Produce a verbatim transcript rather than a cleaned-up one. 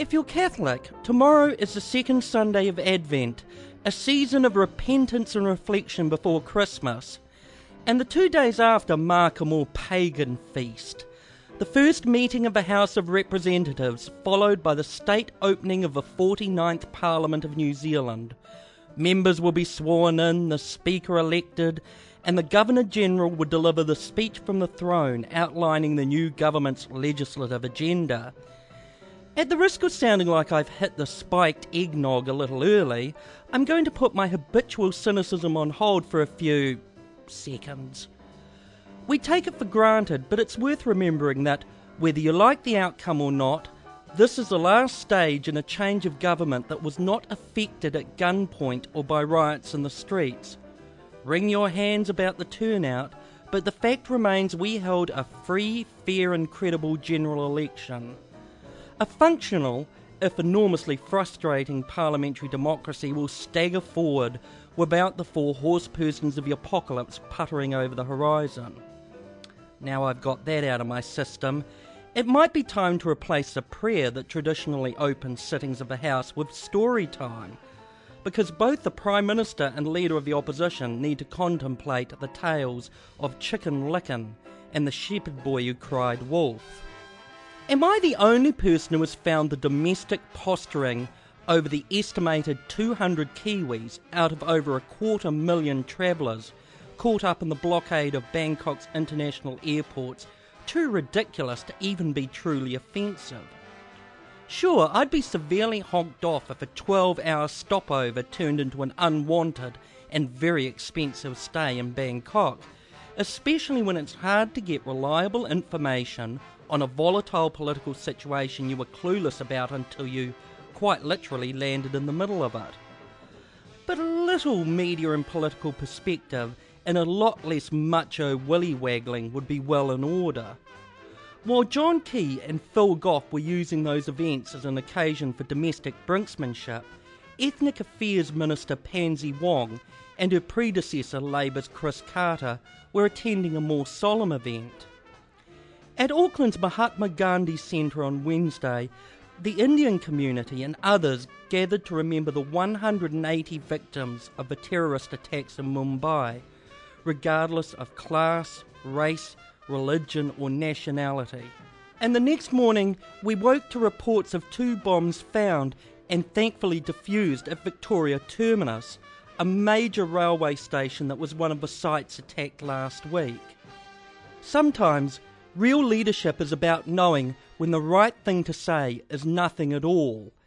If you're Catholic, tomorrow is the second Sunday of Advent, a season of repentance and reflection before Christmas, and the two days after mark a more pagan feast. The first meeting of the House of Representatives, followed by the state opening of the forty-ninth Parliament of New Zealand. Members will be sworn in, the Speaker elected, and the Governor-General will deliver the speech from the throne outlining the new government's legislative agenda. At the risk of sounding like I've hit the spiked eggnog a little early, I'm going to put my habitual cynicism on hold for a few seconds. We take it for granted, but it's worth remembering that, whether you like the outcome or not, this is the last stage in a change of government that was not effected at gunpoint or by riots in the streets. Wring your hands about the turnout, but the fact remains we held a free, fair and credible general election. A functional, if enormously frustrating parliamentary democracy will stagger forward without the four horsepersons of the apocalypse puttering over the horizon. Now I've got that out of my system, it might be time to replace the prayer that traditionally opens sittings of the House with story time, because both the Prime Minister and Leader of the Opposition need to contemplate the tales of Chicken Licken and the shepherd boy who cried wolf. Am I the only person who has found the domestic posturing over the estimated two hundred Kiwis out of over a quarter million travellers caught up in the blockade of Bangkok's international airports too ridiculous to even be truly offensive? Sure, I'd be severely honked off if a twelve-hour stopover turned into an unwanted and very expensive stay in Bangkok, especially when it's hard to get reliable information on a volatile political situation you were clueless about until you quite literally landed in the middle of it. But a little media and political perspective and a lot less macho willy-waggling would be well in order. While John Key and Phil Goff were using those events as an occasion for domestic brinksmanship, Ethnic Affairs Minister Pansy Wong and her predecessor Labour's Chris Carter were attending a more solemn event. At Auckland's Mahatma Gandhi Centre on Wednesday, the Indian community and others gathered to remember the one hundred eighty victims of the terrorist attacks in Mumbai, regardless of class, race, religion or nationality. And the next morning we woke to reports of two bombs found and thankfully defused at Victoria Terminus, a major railway station that was one of the sites attacked last week. Sometimes real leadership is about knowing when the right thing to say is nothing at all,